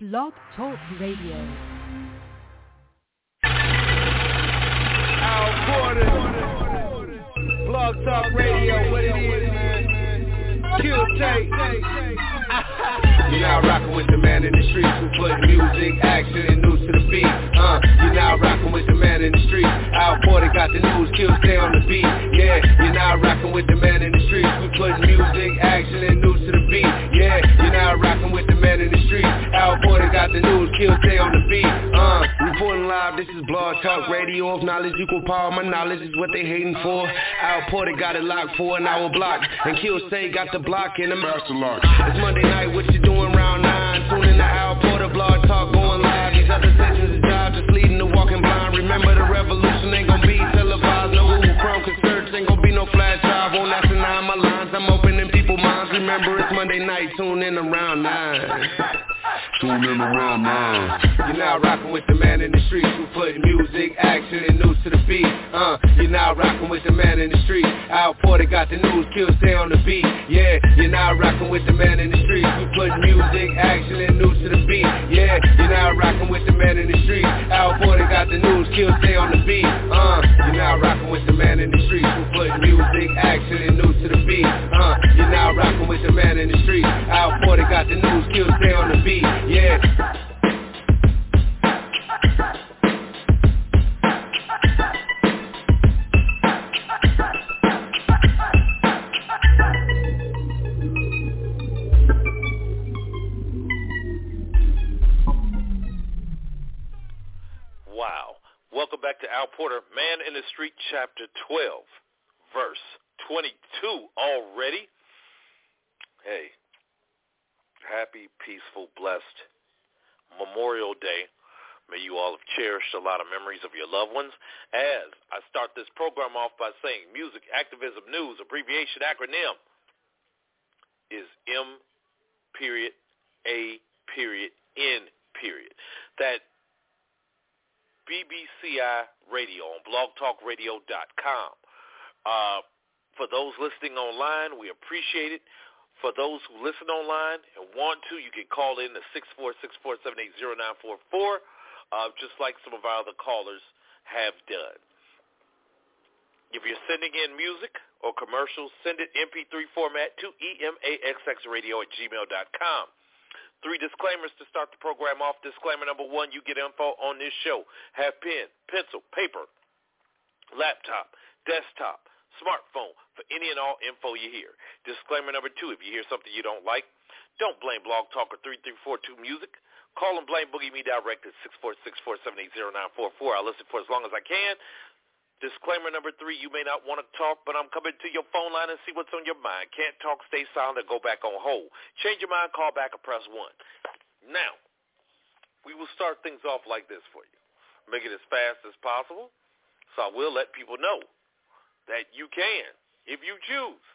Blog Talk Radio. Al Porter, Blog Talk Radio, what it is, man. Kill tape. You're now rocking with the man in the streets who put music, action, and news to the beat. You're now rocking with the man in the streets. Al Porter got the news, Kill stay on the beat. Yeah, you're now rocking with the man in the streets who put music, action, and news to the beat. Yeah, you're now rocking with the man in the streets. Al Porter got the news, Kill stay on the beat. Reporting live, this is Blog Talk Radio. Of knowledge equal power, my knowledge is what they hating for. Al Porter got it locked for an hour block, and Kill Say got the block in the master lock. It's Monday night, what you doing round 9? Tune in to Al Porter, Blog Talk going live. These other sessions is job, just leading the walking blind. Remember the revolution ain't gonna be televised. No Google Chrome search, ain't gonna be no flash drive. Won't ask deny my lines, I'm opening people's minds. Remember it's Monday night, tune in around 9. Tune in around 9. You're now rocking with the man in the streets who put music, action, and news to the beat. You're now rocking with the man in the streets. Al Porter got the news, Kill stay on the beat. Yeah, you're now rocking with the man in the streets who put music, action, and news to the beat. Yeah, you're now rocking with the man in the streets. Al Porter got the news, Kill stay on the beat. You're now rocking with the man in the streets who put music, action, and news to the beat. You're now rocking with the man in the streets. Al Porter got the news, Kill stay on the beat. Yeah. Wow. Welcome back to Al Porter, Man in the Street, Chapter 12, Verse 22 already. Hey, happy, peaceful, blessed Memorial Day. May you all have cherished a lot of memories of your loved ones. As I start this program off by saying music, activism, news, abbreviation, acronym is M.A.N. That BBCI Radio on blogtalkradio.com. For those listening online, we appreciate it. For those who listen online and want to, you can call in to 646-478-0944, just like some of our other callers have done. If you're sending in music or commercials, send it MP3 format to emaxxradio@gmail.com. 3 disclaimers to start the program off. Disclaimer number 1, you get info on this show. Have pen, pencil, paper, laptop, desktop, smartphone for any and all info you hear. Disclaimer number 2, if you hear something you don't like, don't blame Blog Talk or 3342 Music. Call and blame Boogie Me Direct at 646-478-0944. I'll listen for as long as I can. Disclaimer number 3, you may not want to talk, but I'm coming to your phone line and see what's on your mind. Can't talk, stay silent, or go back on hold. Change your mind, call back, or press 1. Now, we will start things off like this for you. Make it as fast as possible, so I will let people know that you can, if you choose.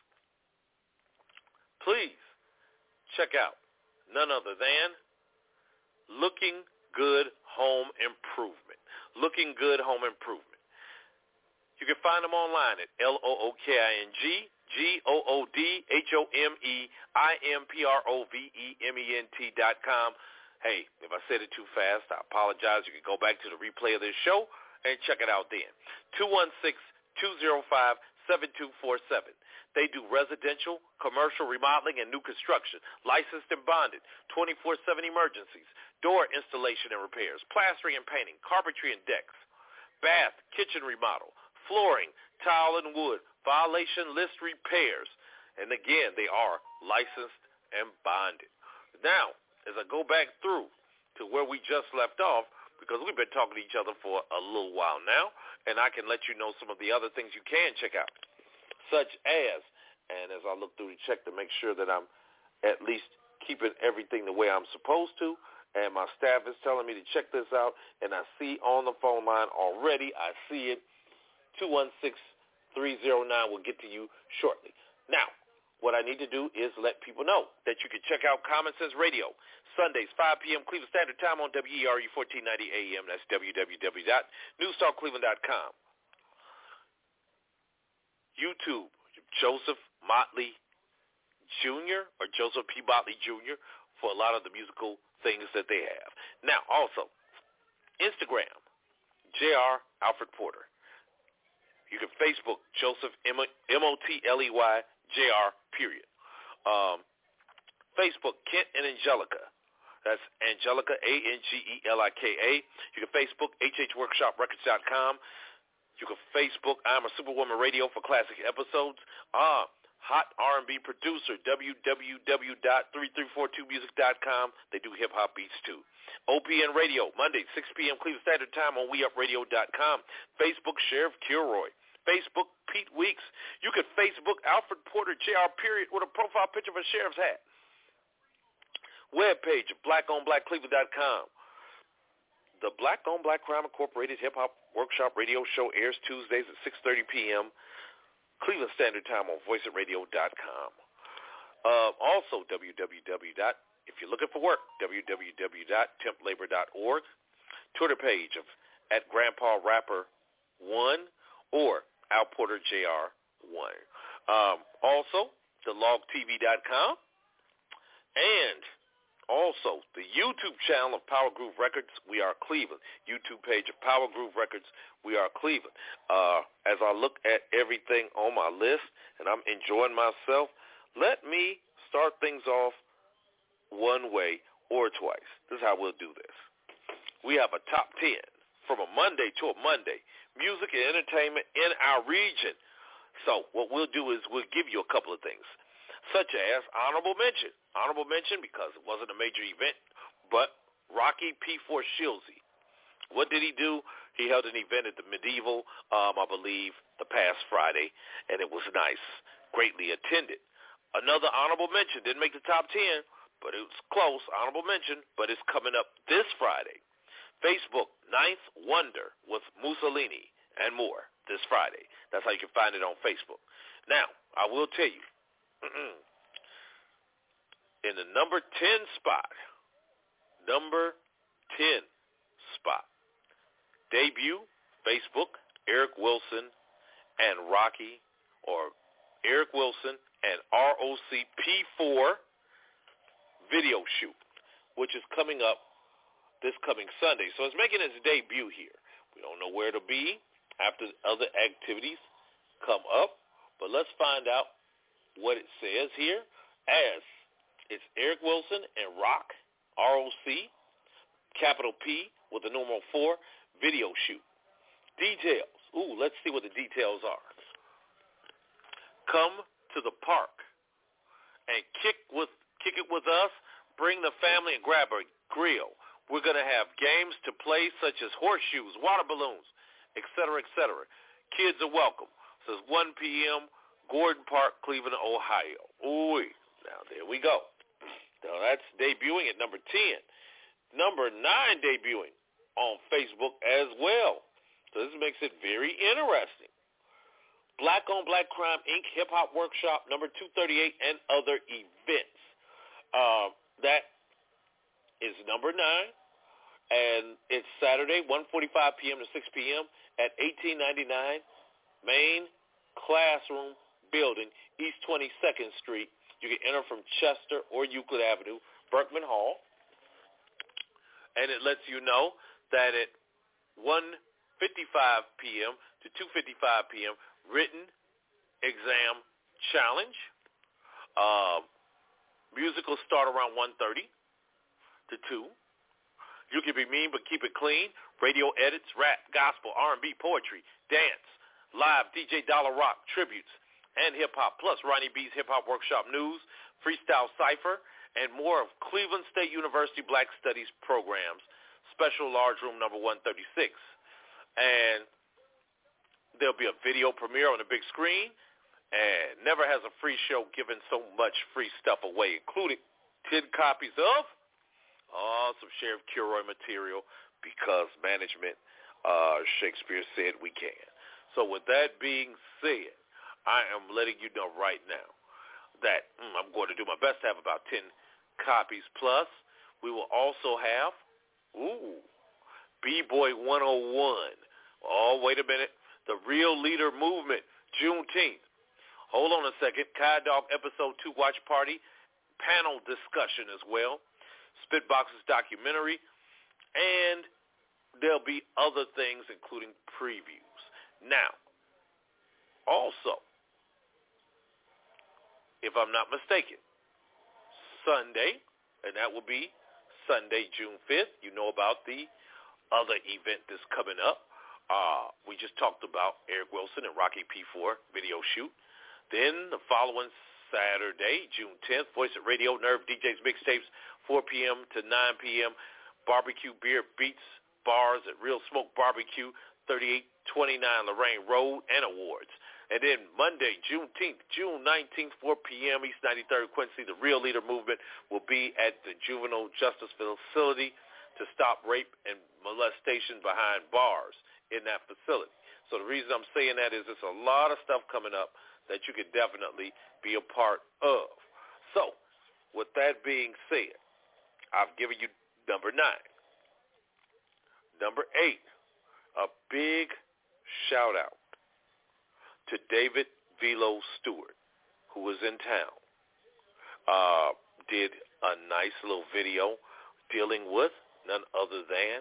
Please check out none other than Looking Good Home Improvement. Looking Good Home Improvement. You can find them online at LOOKINGGOODHOMEIMPROVEMENT.com. Hey, if I said it too fast, I apologize. You can go back to the replay of this show and check it out then. 216-205-7247. They do residential, commercial remodeling, and new construction, licensed and bonded, 24/7 emergencies, door installation and repairs, plastering and painting, carpentry and decks, bath, kitchen remodel, flooring, tile and wood, violation list repairs. And again, they are licensed and bonded. Now, as I go back through to where we just left off, because we've been talking to each other for a little while now, and I can let you know some of the other things you can check out, such as, and as I look through the check to make sure that I'm at least keeping everything the way I'm supposed to, and my staff is telling me to check this out, and I see on the phone line already, I see it, 216-309 will get to you shortly. Now, what I need to do is let people know that you can check out Common Sense Radio, Sundays, 5 p.m. Cleveland Standard Time on WERU 1490 AM. That's www.newstalkcleveland.com. YouTube, Joseph Motley Jr. or Joseph P. Motley Jr. for a lot of the musical things that they have. Now, also, Instagram, J.R. Alfred Porter. You can Facebook Joseph, M-O-T-L-E-Y, J.R., period. Facebook, Kent and Angelica. That's Angelica, A-N-G-E-L-I-K-A. You can Facebook HHWorkshopRecords.com. You can Facebook I'm a Superwoman Radio for classic episodes. Hot R&B producer, www.3342music.com. They do hip-hop beats, too. OPN Radio, Monday, 6 p.m. Cleveland Standard Time on WeUpRadio.com. Facebook, Sheriff Kilroy. Facebook, Pete Weeks. You can Facebook Alfred Porter, Jr., period, with a profile picture of a sheriff's hat. Webpage, blackonblackcleveland.com. The Black on Black Crime Incorporated Hip-Hop Workshop Radio Show airs Tuesdays at 6:30 p.m. Cleveland Standard Time on voiceofradio.com. Also, if you're looking for work, www.templabor.org. Twitter page at Grandpa Rapper 1 or Al Porter Jr. 1. Also, thelogtv.com. And also, the YouTube channel of Power Groove Records, We Are Cleveland. YouTube page of Power Groove Records, We Are Cleveland. As I look at everything on my list and I'm enjoying myself, let me start things off one way or twice. This is how we'll do this. We have a top 10 from a Monday to a Monday, music and entertainment in our region. So what we'll do is we'll give you a couple of things, such as honorable mention. Honorable mention because it wasn't a major event, but Rocky P4 Shilsey. What did he do? He held an event at the Medieval, I believe, the past Friday, and it was nice, greatly attended. Another honorable mention, didn't make the top 10, but it was close, honorable mention, but it's coming up this Friday. Facebook, Ninth Wonder with Mussolini and more this Friday. That's how you can find it on Facebook. Now, I will tell you, in the number 10 spot, debut, Facebook, Eric Wilson and Rocky, or Eric Wilson and ROC P4 video shoot, which is coming up this coming Sunday. So it's making its debut here. We don't know where it'll be after other activities come up, but let's find out what it says here, as it's Eric Wilson and Rock, ROC, capital P with the numeral 4, video shoot. Details. Let's see what the details are. Come to the park and kick it with us. Bring the family and grab a grill. We're going to have games to play such as horseshoes, water balloons, etc., etc. Kids are welcome. Says 1 p.m., Gordon Park, Cleveland, Ohio. Ooh, now there we go. Now that's debuting at number 10. Number 9 debuting on Facebook as well. So this makes it very interesting. Black on Black Crime Inc. Hip Hop Workshop number 238 and other events. That is number 9, and it's Saturday, 1:45 p.m. to 6 p.m. at 1899 Main Classroom Building, East 22nd Street. You can enter from Chester or Euclid Avenue, Berkman Hall, and it lets you know that at 1:55 p.m. to 2:55 p.m. written exam challenge. Music will start around 1:30 to 2. You can be mean but keep it clean. Radio edits, rap, gospel, R&B, poetry, dance, live DJ Dollar Rock, tributes, and hip-hop, plus Ronnie B's Hip-Hop Workshop News, Freestyle Cypher, and more of Cleveland State University Black Studies programs, special large room number 136. And there'll be a video premiere on the big screen, and never has a free show given so much free stuff away, including 10 copies of some Sheriff Kilroy material, because management, Shakespeare said we can. So with that being said, I am letting you know right now that I'm going to do my best to have about 10 copies plus. We will also have, B-Boy 101. Oh, wait a minute. The Real Leader Movement, Juneteenth. Hold on a second. Kai Dog Episode 2 Watch Party, panel discussion as well. Spitbox's documentary, and there'll be other things, including previews. Now, also, if I'm not mistaken, Sunday, and that will be Sunday, June 5th. You know about the other event that's coming up. We just talked about Eric Wilson and Rocky P4 video shoot. Then the following Saturday, June 10th, Voice at Radio, Nerve DJs mixtapes, 4 p.m. to 9 p.m. Barbecue, beer, beats, bars at Real Smoke Barbecue, 3829 Lorraine Road, and awards. And then Monday, June 19th, 4 p.m., East 93rd Quincy, the Real Leader Movement will be at the Juvenile Justice Facility to stop rape and molestation behind bars in that facility. So the reason I'm saying that is there's a lot of stuff coming up that you could definitely be a part of. So with that being said, I've given you number 9. Number 8, a big shout-out to David Velo Stewart, who was in town. Did a nice little video dealing with none other than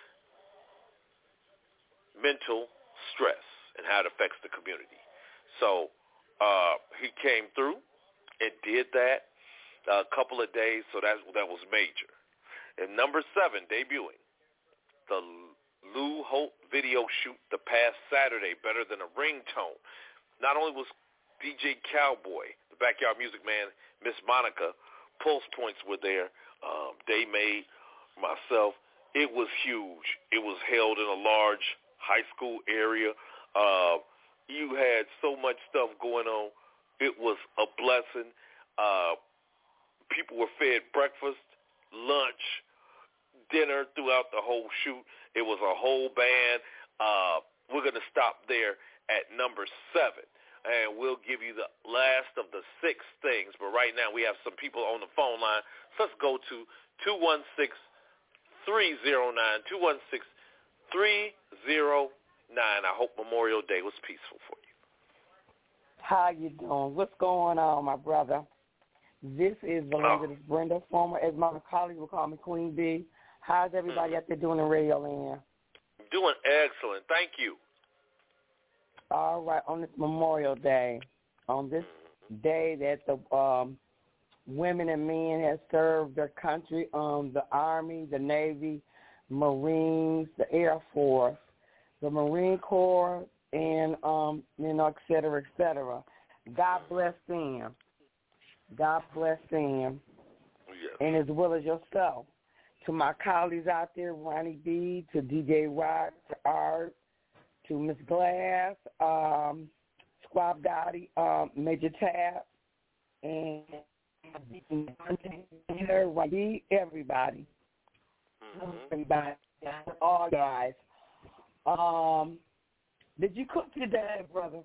mental stress and how it affects the community. So he came through and did that a couple of days, so that was major. And number 7, debuting, the Lou Holt video shoot the past Saturday, Better Than a Ringtone. Not only was DJ Cowboy, the Backyard Music Man, Miss Monica, Pulse Points were there, Day Made, myself. It was huge. It was held in a large high school area. You had so much stuff going on. It was a blessing. People were fed breakfast, lunch, dinner throughout the whole shoot. It was a whole band. We're going to stop there at number 7, and we'll give you the last of the 6 things. But right now we have some people on the phone line. So let's go to 216-309, 216-309. I hope Memorial Day was peaceful for you. How you doing? What's going on, my brother? This is Belinda Brenda, former, as my colleagues will call me, Queen B. How's everybody out there doing in radio land? Doing excellent. Thank you. All right. On this Memorial Day, on this day that the women and men have served their country, the Army, the Navy, Marines, the Air Force, the Marine Corps, and, et cetera, et cetera. God bless them. God bless them. Yes. And as well as yourself. To my colleagues out there, Ronnie B, to DJ Rock, to Art, to Miss Glass, Squab Gotti, Major Tab, and everybody. Everybody, all guys. Did you cook today, brother?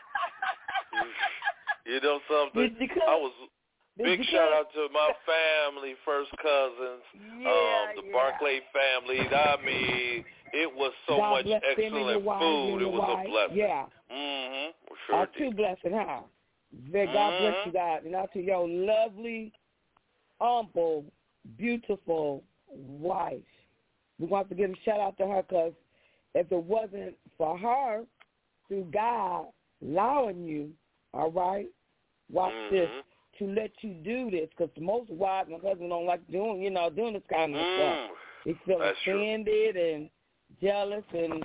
You know something? Did you cook? Big shout out to my family, first cousins, the Barclay family. I mean, it was so much excellent food. It was a blessing. Yeah. Sure too blessed, huh? God bless you guys. And out to your lovely, humble, beautiful wife. We want to give a shout out to her because if it wasn't for her, through God allowing you, all right, watch this, to let you do this, because most wives and husbands don't like doing this kind of stuff. They feel offended and jealous, and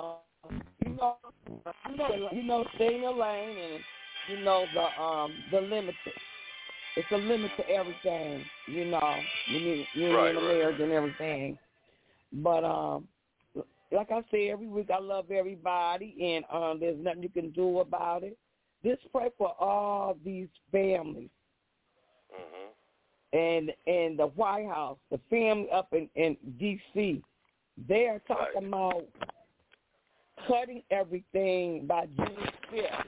stay in your lane, and the limit. It's a limit to everything, when you're in a marriage and everything. But like I say every week, I love everybody, and there's nothing you can do about it. Just pray for all these families. And the White House, the family up in D.C., they are talking about cutting everything by June 5th.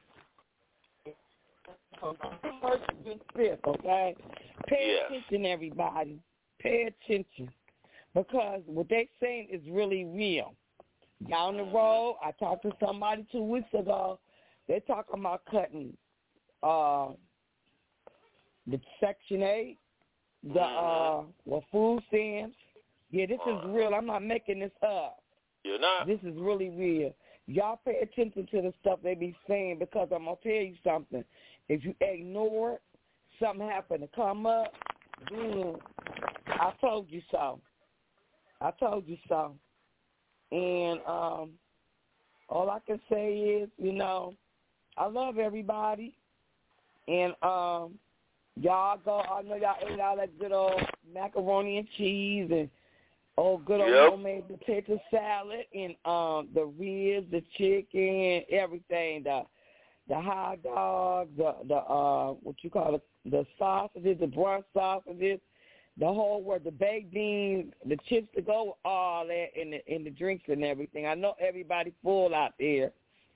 June 5th, okay? Pay attention, everybody. Pay attention. Because what they're saying is really real. Down the road, I talked to somebody 2 weeks ago. They're talking about cutting the Section 8, food stamps. Yeah, this is real. I'm not making this up. You're not? This is really real. Y'all pay attention to the stuff they be saying, because I'm going to tell you something. If you ignore it, something happen to come up, then I told you so. I told you so. And all I can say is, you know, I love everybody. And y'all go, I know y'all ate all that good old macaroni and cheese and good old homemade potato salad and the ribs, the chicken, everything, the hot dogs, the what you call it, the sausages, the brunch sausages, the whole work, the baked beans, the chips to go with all that, and the drinks and everything. I know everybody full out there.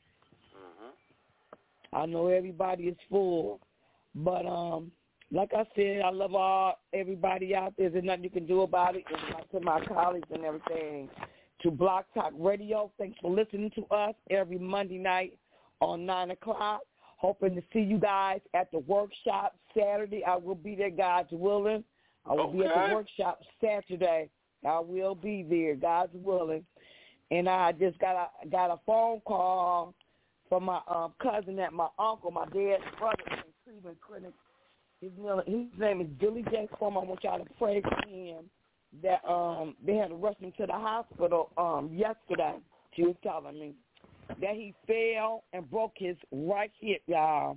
I know everybody is full, but like I said, I love everybody out there. There's nothing you can do about it. And to my colleagues and everything, to Block Talk Radio, thanks for listening to us every Monday night on 9 o'clock. Hoping to see you guys at the workshop Saturday. I will be there, God's willing. I will be at the workshop Saturday. I will be there, God's willing. And I just got a phone call from my cousin at my uncle, my dad's brother in Cleveland Clinic. His name is Billy J. Coleman. I want y'all to pray for him. That they had to rush him to the hospital yesterday. She was telling me that he fell and broke his right hip, y'all.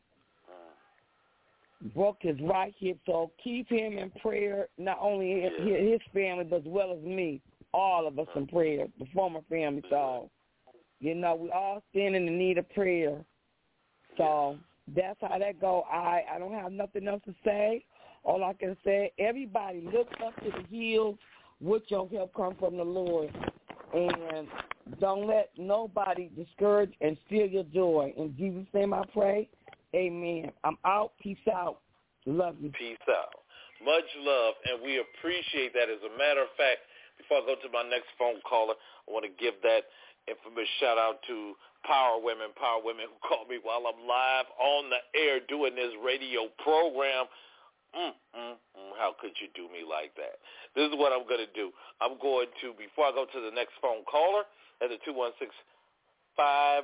Broke his right hip. So keep him in prayer, not only his family, but as well as me, all of us in prayer, the former family. So, you know, we all stand in the need of prayer. So that's how that go. I don't have nothing else to say. All I can say, everybody look up to the hills with your help come from the Lord. And don't let nobody discourage and steal your joy. In Jesus' name I pray. Amen. I'm out. Peace out. Love you. Peace out. Much love, and we appreciate that. As a matter of fact, before I go to my next phone caller, I want to give that infamous shout-out to Power Women who called me while I'm live on the air doing this radio program. How could you do me like that? This is what I'm going to do. I'm going to, before I go to the next phone caller, at the 216-548.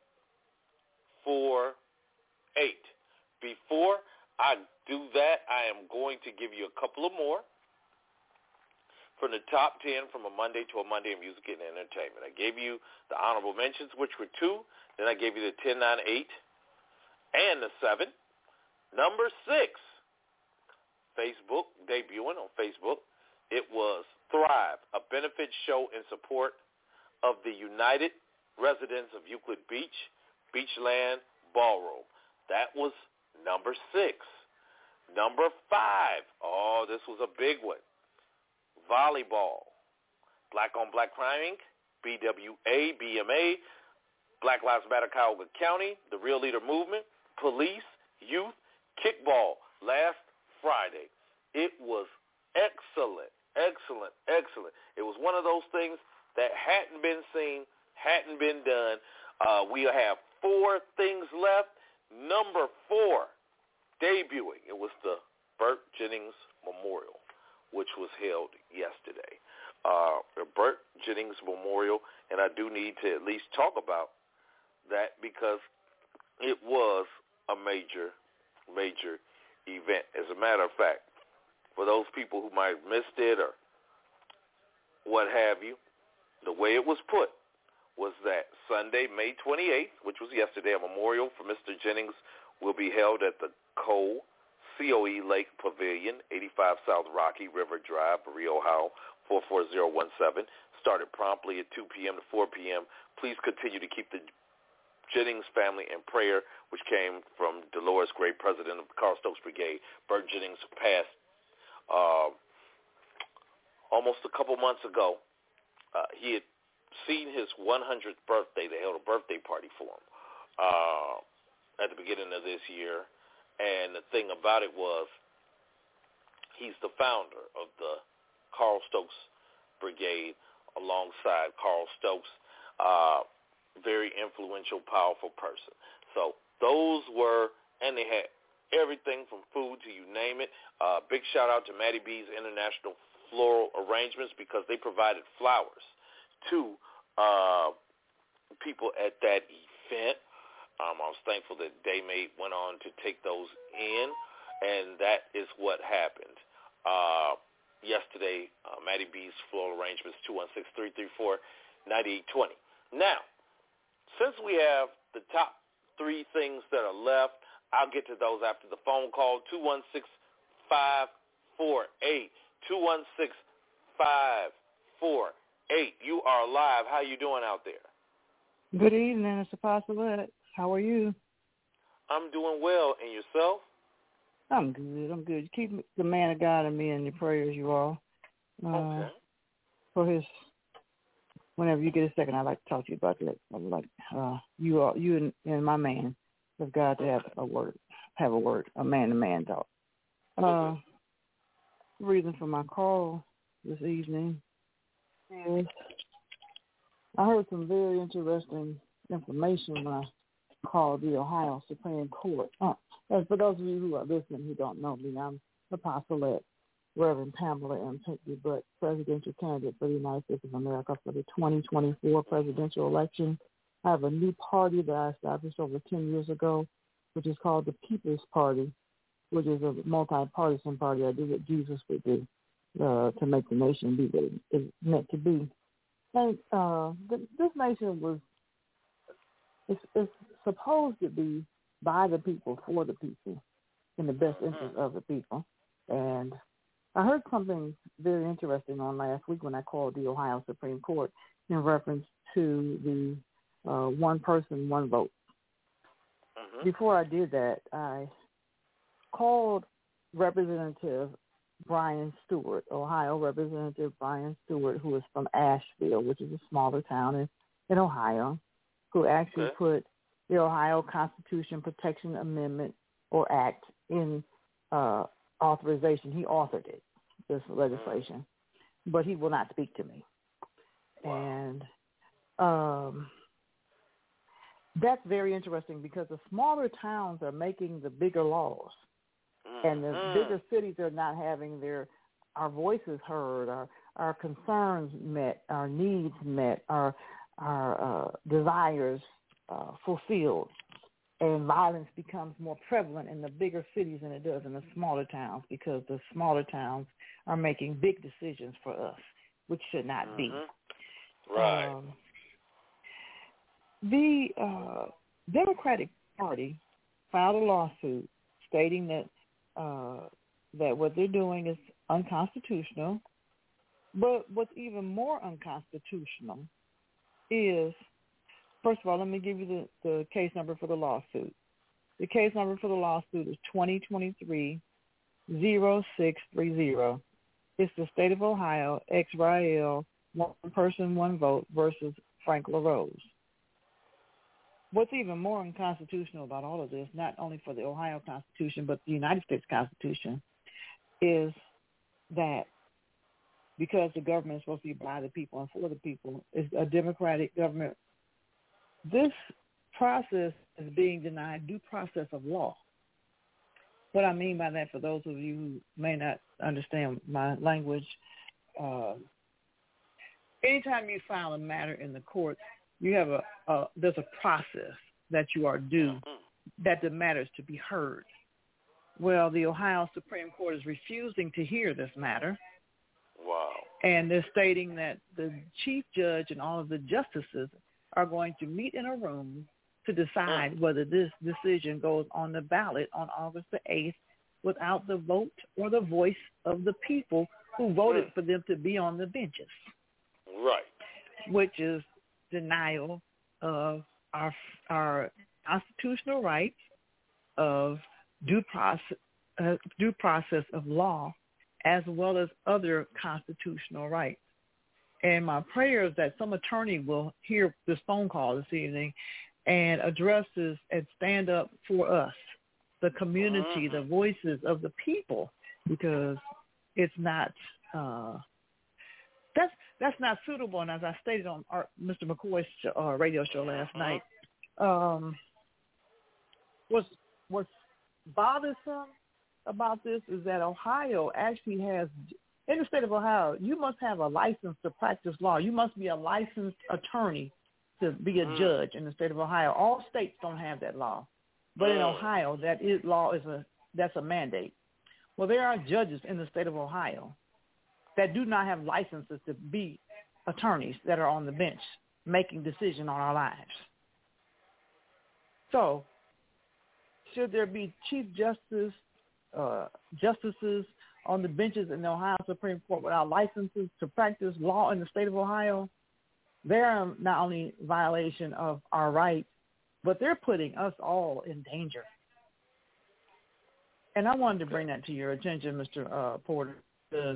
Before I do that, I am going to give you a couple of more from the top 10 from a Monday to a Monday in music and entertainment. I gave you the honorable mentions, which were 2. Then I gave you the 10, 9, 8, and the 7. Number 6, Facebook, debuting on Facebook. It was Thrive, a benefit show in support of the United Residents of Euclid Beach, Beachland Ballroom. That was number 6. Number 5, this was a big one. Volleyball, Black on Black Crime Inc., BWA, BMA, Black Lives Matter Cuyahoga County, the Real Leader Movement, Police, Youth, Kickball, last Friday. It was excellent. It was one of those things that hadn't been seen, hadn't been done. We have 4 things left. Number 4, debuting. It was the Burt Jennings Memorial, which was held yesterday. The Burt Jennings Memorial, and I do need to at least talk about that because it was a major event. As a matter of fact, for those people who might have missed it or what have you, the way it was put was that Sunday, May 28th, which was yesterday, a memorial for Mr. Jennings will be held at the COE Lake Pavilion, 85 South Rocky River Drive, Berea, Ohio, 44017. Started promptly at 2 p.m. to 4 p.m. Please continue to keep the Jennings family in prayer, which came from Dolores Gray, president of the Carl Stokes Brigade. Burt Jennings passed almost a couple months ago. He had seen his 100th birthday. They held a birthday party for him at the beginning of this year. And the thing about it was he's the founder of the Carl Stokes Brigade alongside Carl Stokes, very influential, powerful person. So those were, and they had everything from food to you name it. Big shout-out to Maddie B's International Floral Arrangements because they provided flowers to people at that event. I was thankful that Daymate went on to take those in, and that is what happened. Yesterday, Maddie B's Floral Arrangements, 216-334-9820. Now, since we have the top 3 things that are left, I'll get to those after the phone call, 216-548. 216-548. You are live. How you doing out there? Good evening, it's Apostle. How are you? I'm doing well. And yourself? I'm good. Keep the man of God and me in your prayers, you all. Okay. For his, whenever you get a second, I'd like to talk to you about that. You and my man have got to have a word, a man-to-man talk. Reason for my call this evening is I heard some very interesting information when I called the Ohio Supreme Court. For those of you who are listening who don't know me, I'm Apostolate Reverend Pamela M. Pinckney, but presidential candidate for the United States of America for the 2024 presidential election. I have a new party that I established over 10 years ago, which is called the People's Party, which is a multi-partisan party. I do what Jesus would do to make the nation be what it's meant to be. And this nation it's supposed to be by the people, for the people, in the best interest of the people. And I heard something very interesting on last week when I called the Ohio Supreme Court in reference to the one person, one vote. Mm-hmm. Before I did that, I called Representative Brian Stewart, Ohio Representative Brian Stewart, who is from Asheville, which is a smaller town in Ohio, who actually put the Ohio Constitution Protection Amendment or Act in authorization. He authored it, this legislation, but he will not speak to me. Wow. And that's very interesting because the smaller towns are making the bigger laws, and the bigger cities are not having our voices heard, our concerns met, our needs met, our desires fulfilled, and violence becomes more prevalent in the bigger cities than it does in the smaller towns because the smaller towns are making big decisions for us, which should not be. Right. The Democratic Party filed a lawsuit stating that what they're doing is unconstitutional. But what's even more unconstitutional is, first of all, let me give you the case number for the lawsuit. The case number for the lawsuit is 2023-0630. It's the state of Ohio, ex-Rael, one person, one vote versus Frank LaRose. What's even more unconstitutional about all of this, not only for the Ohio Constitution, but the United States Constitution, is that because the government is supposed to be by the people and for the people, it's a democratic government. This process is being denied due process of law. What I mean by that, for those of you who may not understand my language, anytime you file a matter in the courts, you have there's a process that you are due that the matter is to be heard. Well, the Ohio Supreme Court is refusing to hear this matter. Wow. And they're stating that the chief judge and all of the justices are going to meet in a room to decide whether this decision goes on the ballot on August the 8th without the vote or the voice of the people who voted for them to be on the benches. Right. Which is denial of our constitutional rights, of due process of law, as well as other constitutional rights. And my prayer is that some attorney will hear this phone call this evening and address this and stand up for us, the community, the voices of the people, because it's not that's not suitable. And as I stated on Mr. McCoy's radio show last night, what's bothersome about this is that Ohio actually has, in the state of Ohio, you must have a license to practice law. You must be a licensed attorney to be a judge in the state of Ohio. All states don't have that law. But in Ohio, that's a mandate. Well, there are judges in the state of Ohio that do not have licenses to be attorneys that are on the bench making decisions on our lives. So should there be chief justices on the benches in the Ohio Supreme Court without licenses to practice law in the state of Ohio? They're not only violation of our rights, but they're putting us all in danger. And I wanted to bring that to your attention, Mr. Porter, because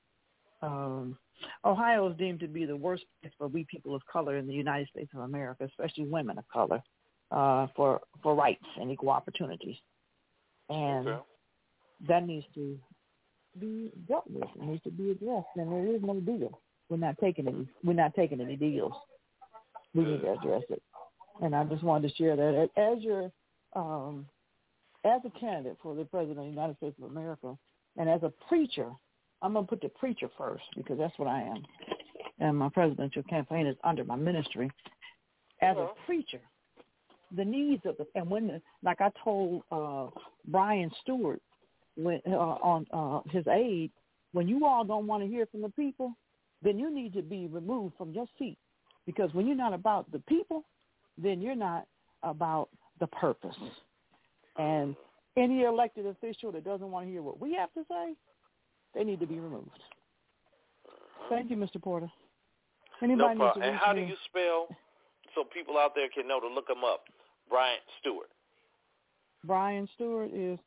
Ohio is deemed to be the worst place for we people of color in the United States of America, especially women of color, for rights and equal opportunities. And that needs to be dealt with. It needs to be addressed. And there is no deal. We're not taking any deals. We need to address it. And I just wanted to share that as your as a candidate for the President of the United States of America, and as a preacher, I'm going to put the preacher first because that's what I am. And my presidential campaign is under my ministry. As a preacher, the needs of like I told Brian Stewart on his aide, when you all don't want to hear from the people, then you need to be removed from your seat. Because when you're not about the people, then you're not about the purpose. And any elected official that doesn't want to hear what we have to say, they need to be removed. Thank you, Mr. Porter. Anybody no problem. And how do you spell, so people out there can know to look him up, Brian Stewart? Brian Stewart is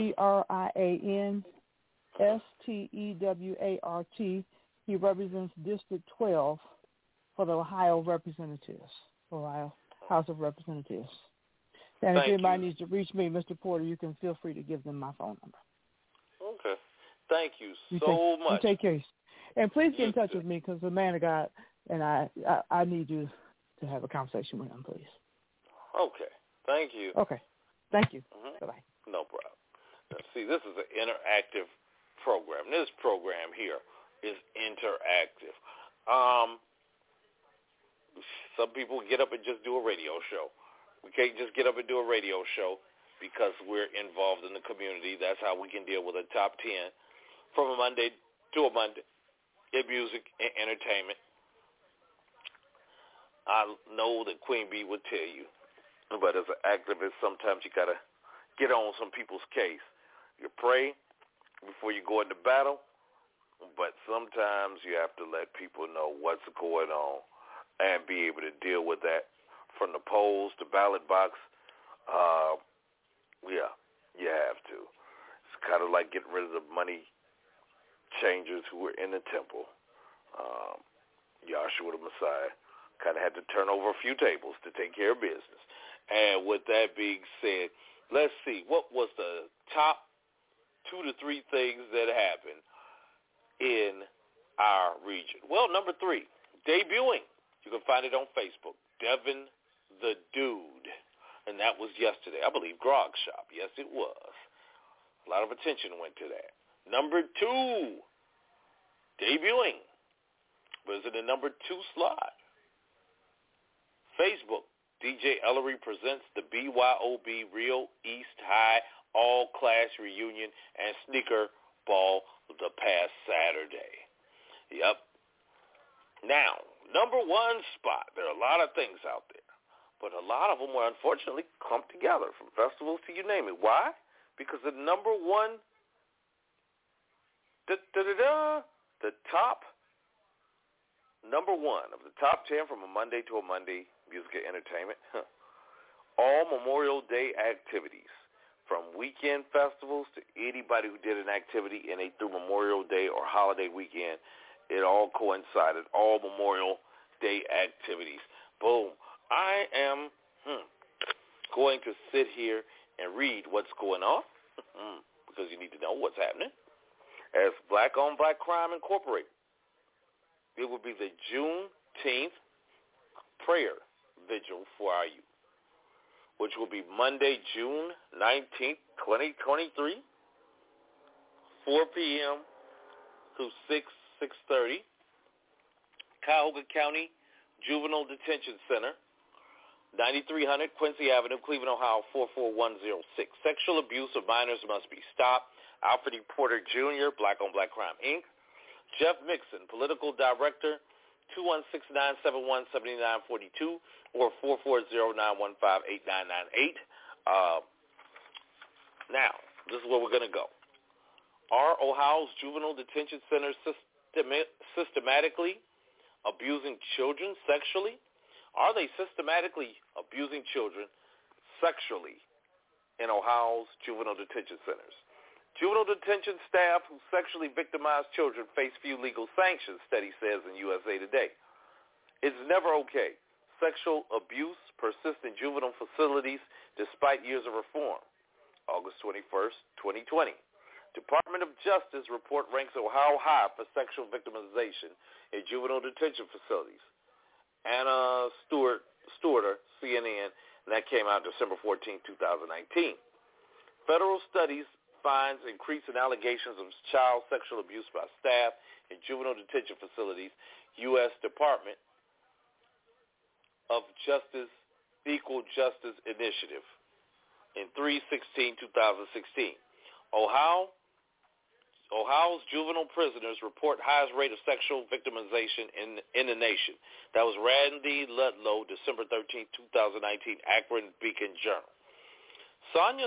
BrianStewart. He represents District 12 for the Ohio Ohio House of Representatives. And if anybody needs to reach me, Mr. Porter, you can feel free to give them my phone number. Okay. Thank you so much. You take care. And please get in touch with me because the man of God and I need you to have a conversation with him, please. Okay. Thank you. Okay. Thank you. Bye-bye. No problem. Now, see, this is an interactive program. This program here is interactive. Some people get up and just do a radio show. We can't just get up and do a radio show because we're involved in the community. That's how we can deal with a top 10 from a Monday to a Monday in music and entertainment. I know that Queen Bee would tell you, but as an activist, sometimes you got to get on some people's case. You pray before you go into battle, but sometimes you have to let people know what's going on and be able to deal with that from the polls to ballot box. Yeah, you have to. It's kind of like getting rid of the money changers who were in the temple. Yahshua the Messiah kind of had to turn over a few tables to take care of business. And with that being said, let's see, what was the top 2 to 3 things that happened in our region? Well, number 3, debuting. You can find it on Facebook, Devin the Dude. And that was yesterday. I believe Grog Shop. Yes, it was. A lot of attention went to that. Number 2, debuting. Was in the number 2 slot. Facebook, DJ Ellery presents the BYOB Real East High All-Class Reunion and Sneaker Ball the past Saturday. Yep. Now, number 1 spot. There are a lot of things out there, but a lot of them were unfortunately clumped together from festivals to you name it. Why? Because the number 1, the top number 1 of the top 10 from a Monday to a Monday music and entertainment, all Memorial Day activities, from weekend festivals to anybody who did an activity through Memorial Day or holiday weekend, it all coincided, all Memorial Day activities. Boom. I am going to sit here and read what's going on because you need to know what's happening. As Black on Black Crime Incorporated, it will be the Juneteenth prayer vigil for our youth. which will be Monday, June 19th, 2023, 4 p.m. through 6:30, Cuyahoga County Juvenile Detention Center, 9300 Quincy Avenue, Cleveland, Ohio, 44106. Sexual abuse of minors must be stopped. Alfred E. Porter, Jr., Black on Black Crime, Inc. Jeff Mixon, Political Director, 216-971-7942 or 440-915-8998. Now, this is where we're going to go. Are Ohio's juvenile detention centers systematically abusing children sexually? Are they systematically abusing children sexually in Ohio's juvenile detention centers? Juvenile detention staff who sexually victimize children face few legal sanctions, study says in USA Today. It's never okay. Sexual abuse persists in juvenile facilities despite years of reform. August 21st, 2020. Department of Justice report ranks Ohio high for sexual victimization in juvenile detention facilities. Anna Stewarter, CNN, and that came out December 14, 2019. Federal studies finds increasing allegations of child sexual abuse by staff in juvenile detention facilities. U.S. Department of Justice Equal Justice Initiative in 3/16/2016. Ohio's juvenile prisoners report highest rate of sexual victimization in the nation. That was Randy Ludlow, December 13, 2019, Akron Beacon Journal. Sonia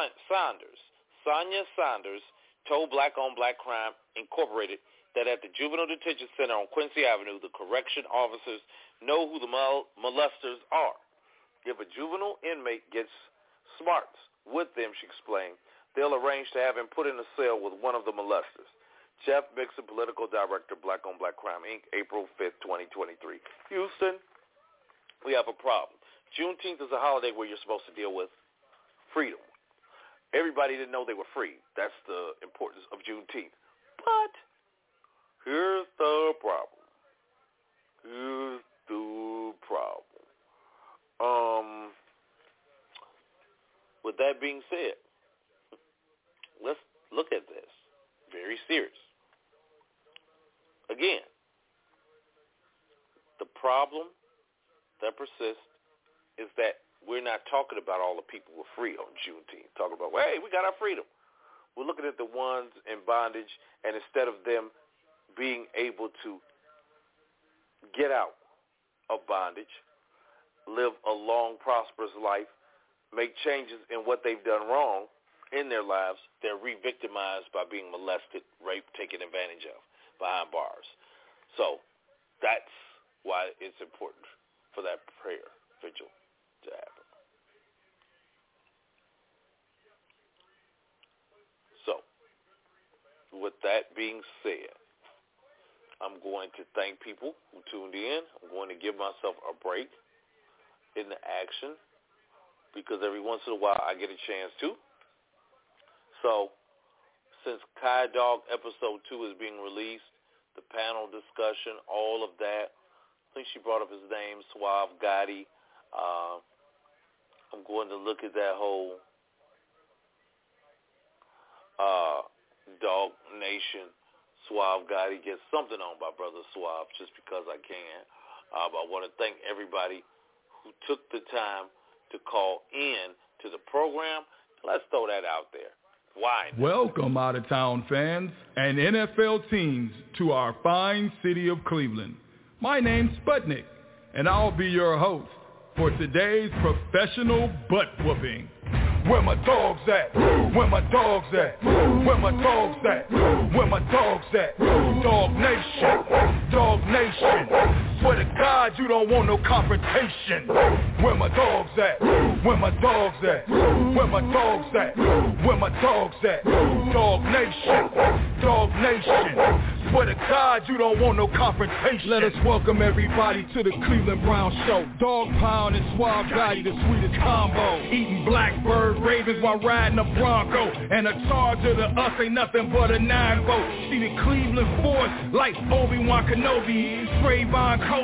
Saunders told Black on Black Crime Incorporated that at the Juvenile Detention Center on Quincy Avenue, the correction officers know who the molesters are. If a juvenile inmate gets smarts with them, she explained, they'll arrange to have him put in a cell with one of the molesters. Jeff Mixon, Political Director, Black on Black Crime, Inc., April 5th, 2023. Houston, we have a problem. Juneteenth is a holiday where you're supposed to deal with freedom. Everybody didn't know they were free. That's the importance of Juneteenth. But here's the problem. With that being said, let's look at this. Very serious. Again, the problem that persists is that we're not talking about all the people who are free on Juneteenth. Talking about, hey, we got our freedom. We're looking at the ones in bondage, and instead of them being able to get out of bondage, live a long, prosperous life, make changes in what they've done wrong in their lives, they're re-victimized by being molested, raped, taken advantage of behind bars. So that's why it's important for that prayer vigil to happen. So with that being said, I'm going to thank people who tuned in. I'm going to give myself a break in the action because every once in a while I get a chance to. So since Kai Dog episode 2 is being released, the panel discussion, all of that, I think she brought up his name, Suave Gotti. I'm going to look at that whole Dog Nation. Suave Gotti gets something on by Brother Suave just because I can. But I want to thank everybody who took the time to call in to the program. Let's throw that out there. Why? Welcome, out-of-town fans and NFL teams, to our fine city of Cleveland. My name's Sputnik, and I'll be your host for today's professional butt-whooping. Where my dogs at? Where my dogs at? Where my dogs at? Where my dogs at? Dog Nation, Dog Nation. Swear to God you don't want no confrontation. Where my dogs at? Where my dogs at? Where my dogs at? Where my dogs at? Dog Nation, Dog Nation. Swear to God you don't want no confrontation. Let us welcome everybody to the Cleveland Brown Show. Dog Pound and Suave Gotti, the sweetest combo. Eating Blackbird Ravens while riding a Bronco. And a charger to us ain't nothing but a 9-vote. See the Cleveland Force like Obi-Wan Kenobi. Trayvon Coley,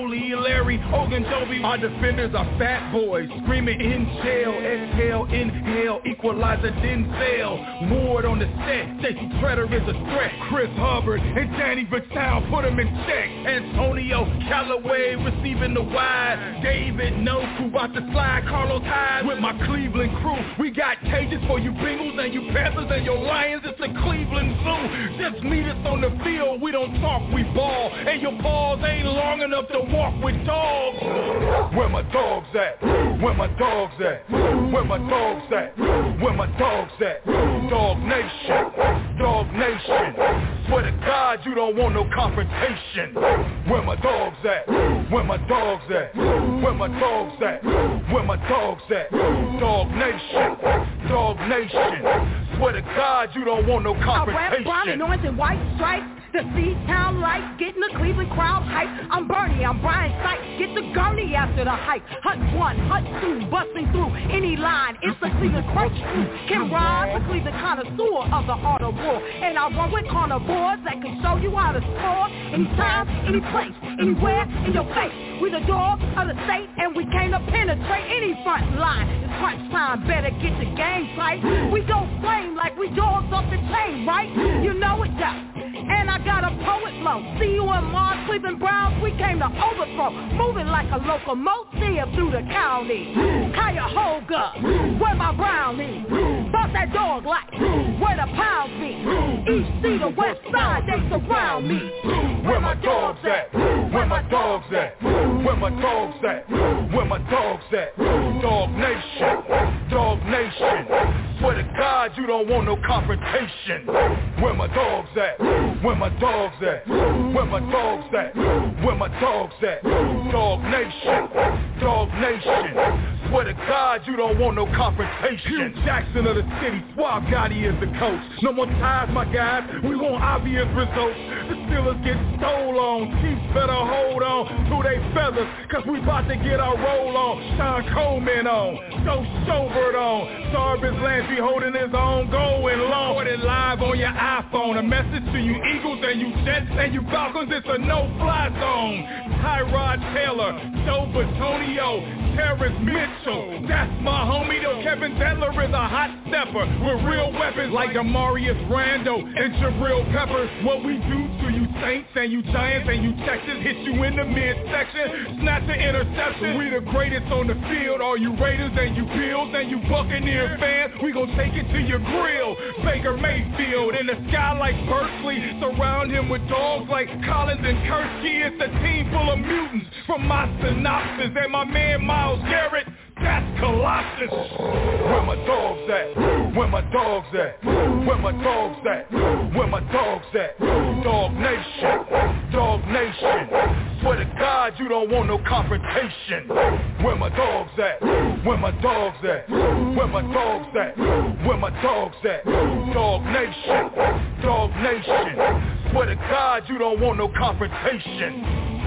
Larry Ogunjobi. Our defenders are fat boys, screaming in jail. Exhale, inhale, equalizer Denzel. Ward on the set, J.C. Treader is a threat. Chris Hubbard and Danny Vitale, put him in check. Antonio Callaway receiving the wide. David Noku about to slide. Carlos Hyde with my Cleveland crew. We got cages for you Bengals and you Panthers and your Lions. It's the Cleveland Zoo. Just meet us on the field. We don't talk, we ball. And your balls ain't long enough to walk with dogs. Where my dogs at? Where my dogs at? Where my dogs at? Where my dogs at? Dog Nation, Dog Nation. Swear to God you don't want no confrontation. Where my dogs at? Where my dogs at? Where my dogs at? Where my dogs at? Dog Nation, Dog Nation. Swear to God you don't want no confrontation. I rap brown and orange and white stripes. The C-Town lights, getting the Cleveland crowd hype. I'm Bernie, I'm Brian Sykes. Get the gurney after the hype. Hut 1, Hut 2, busting through any line. It's the Cleveland Crunch Crew. Kim Rod, the Cleveland connoisseur of the art of war. And I run with corner boards that can show you how to score. Anytime, any place, anywhere, in your face. We the dogs of the state, and we came to penetrate any front line. It's crunch time, better get the game tight. We go flame like we dogs off the chain, right? You know it, yeah. And I got a poet flow. See you in Mars, Cleveland Browns, we came to overthrow. Moving like a locomotive through the county. Cuyahoga, where my brownie. Bust that dog like, where the pounds be. East C, the west side, they surround me. Where my dogs at? Where my dogs at? Where my dogs at? Where my dogs at? Dog Nation, Dog Nation. Swear to God you don't want no confrontation. Where my dogs at? Where my dogs at? Where my dogs at? Where my dogs at? Dog Nation, Dog Nation. Swear to God you don't want no confrontation. Hugh Jackson of the city, Suave Gotti is the coach. No more ties, my guys, we want obvious results. The Steelers get stole on, Chiefs better hold on to they feathers, cause we about to get our roll on. Sean Coleman on, Joe Schobert on, Jarvis Landry holding his own, going long. Recorded live on your iPhone, a message to you Eagles and you Jets and you Falcons, it's a no-fly zone. Tyrod Taylor, Joe Batonio, Terrence Mitchell, that's my homie though. Kevin Zettler is a hot stepper with real weapons like Demarius Randall and Jabril Peppers. What we do to you Saints and you Giants and you Texans, hit you in the midsection, snatch an interception. We the greatest on the field. All you Raiders and you Bills and you Buccaneers fans, we gon' take it to your grill. Baker Mayfield in the sky like Berkeley, surround him with dogs like Collins and Kursky. It's a team full of mutants from my synopsis and my man Myles Garrett. That's Colossus. Where my dogs at? Where my dogs at? Where my dogs at? Where my dogs at? Dog Nation, Dog Nation. Swear to God you don't want no confrontation. Where my dogs at? Where my dogs at? Where my dogs at? Where my dogs at? Dog Nation, Dog Nation. Swear to God you don't want no confrontation.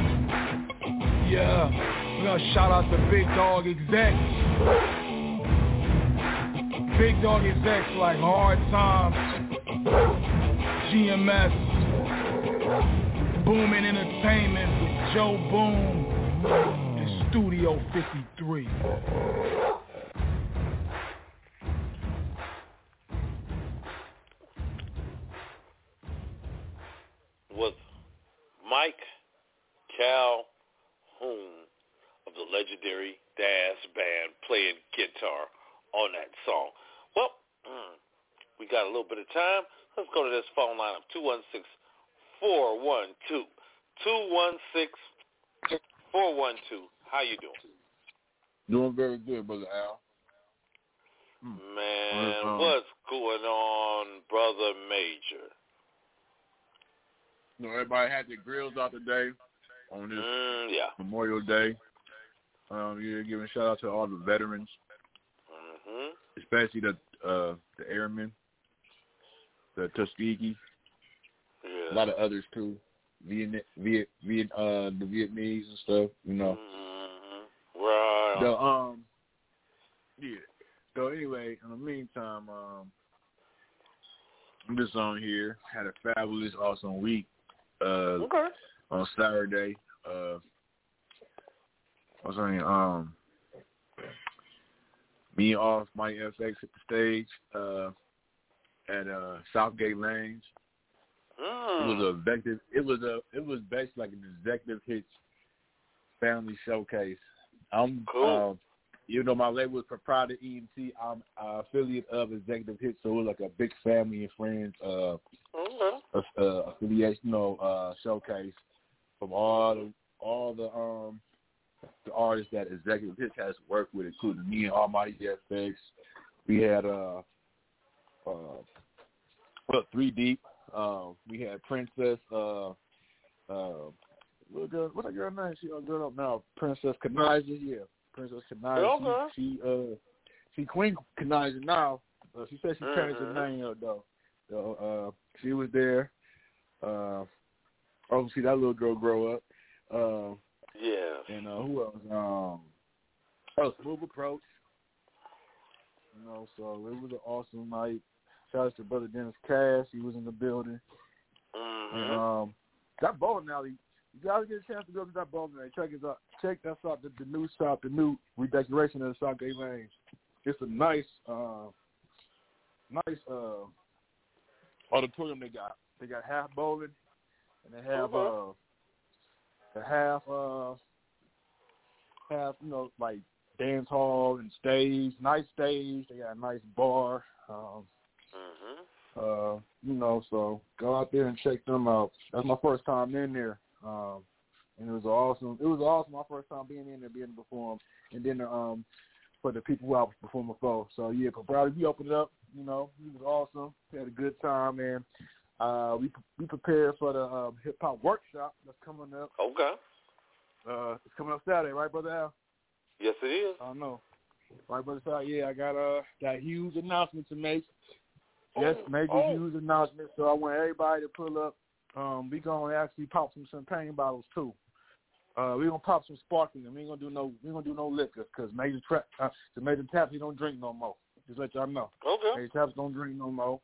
Yeah. We're gonna shout out to Big Dog execs. Big Dog execs like Hard Times, GMS, Boomin' Entertainment with Joe Boom, and Studio 53. Was Mike Calhoun of the legendary Daz Band playing guitar on that song. Well, we got a little bit of time. Let's go to this phone line of 216-412. 216-412. How you doing? Doing very good, Brother Al. Man, what's going on, Brother Major? You know, everybody had their grills out today on this Memorial Day. Giving a shout out to all the veterans, especially the airmen, the Tuskegee, a lot of others too, the Vietnamese and stuff, you know. Right. So anyway, in the meantime, I'm just on here. Had a fabulous, awesome week. On Saturday. was saying, me and off my FX hit the stage at Southgate Lanes. It was basically like an executive hits family showcase. I'm cool. Even though my label is Proprietor EMT, I'm an affiliate of Executive Hits, so we're like a big family and friends affiliation, showcase from all the artists that Executive Hits has worked with, including me and Almighty FX. We had 3 Deep. We had Princess. What that girl name? She girl up now. Princess Kaniza. Yeah, Princess Kaniza. Okay. She Queen Kaniza now. She said she changed her name up though. So she was there. See that little girl grow up. Yeah. And who else? Smooth Approach. So it was an awesome night. Shout out to Brother Dennis Cass. He was in the building. And that bowling alley, you guys get a chance to go to that bowling alley. Check that out, the new shop, the new redecoration of the Southgate Lanes. It's a nice auditorium they got. They got half bowling, and they have half like dance hall and stage, nice stage. They got a nice bar. So go out there and check them out. That's my first time in there, and it was awesome. It was awesome. My first time being in there, being to perform, and then for the people who I was performing for. So yeah, Proprietor, we opened it up. It was awesome. We had a good time, man. We prepared for the hip hop workshop that's coming up. Okay. It's coming up Saturday, right, Brother Al? Yes, it is. I know. Right, Brother Al? Yeah, I got that huge announcement to make. Yes, huge announcement. So I want everybody to pull up. We gonna actually pop some champagne bottles too. We gonna pop some sparkling. We ain't gonna do no liquor because Major Taps he don't drink no more. Just let y'all know. Okay. Major Taps don't drink no more.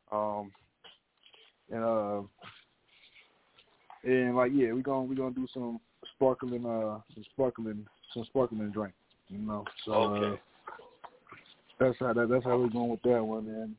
And like we gonna do some sparkling drink. So okay. That's how we're going with that one, and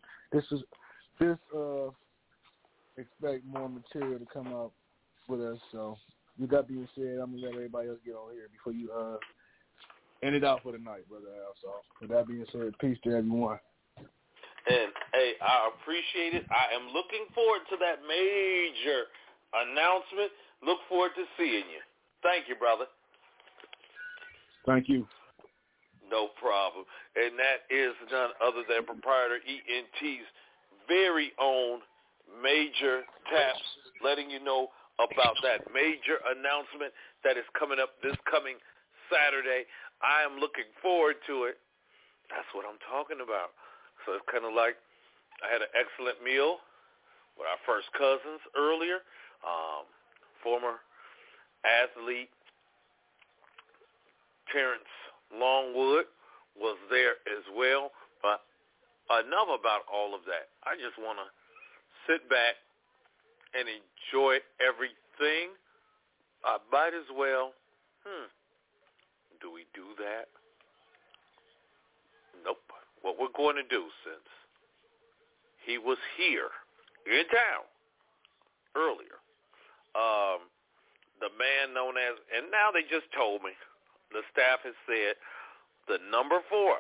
expect more material to come out with us. So with that being said, I'm gonna let everybody else get on here before you end it out for the night, Brother Al. So with that being said, peace to everyone. And hey, I appreciate it. I am looking forward to that major announcement. Look forward to seeing you. Thank you, brother. Thank you. No problem. And that is none other than Proprietor ENT's very own Major Taps, letting you know about that major announcement that is coming up this coming Saturday. I am looking forward to it. That's what I'm talking about. So it's kind of like I had an excellent meal with our first cousins earlier. Former athlete Terrence Longwood was there as well. But enough about all of that. I just want to sit back and enjoy everything. I might as well. Do we do that? Nope. What we're going to do, since he was here in town earlier, the man known as, and now they just told me, the staff has said the number four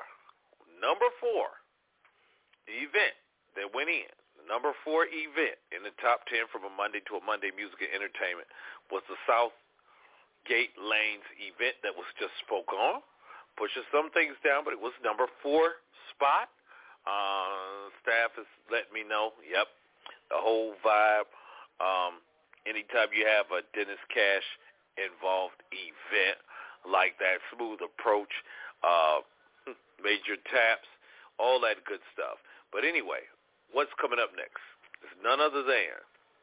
event that went in, the number 4 event in the top 10 from a Monday to a Monday music and entertainment was the Southgate Lanes event that was just spoke on. Pushing some things down, but it was number 4 spot. Staff has let me know, yep, the whole vibe. Anytime you have a Dennis Cash involved event like that, Smooth Approach, Major Taps, all that good stuff. But anyway, what's coming up next is none other than,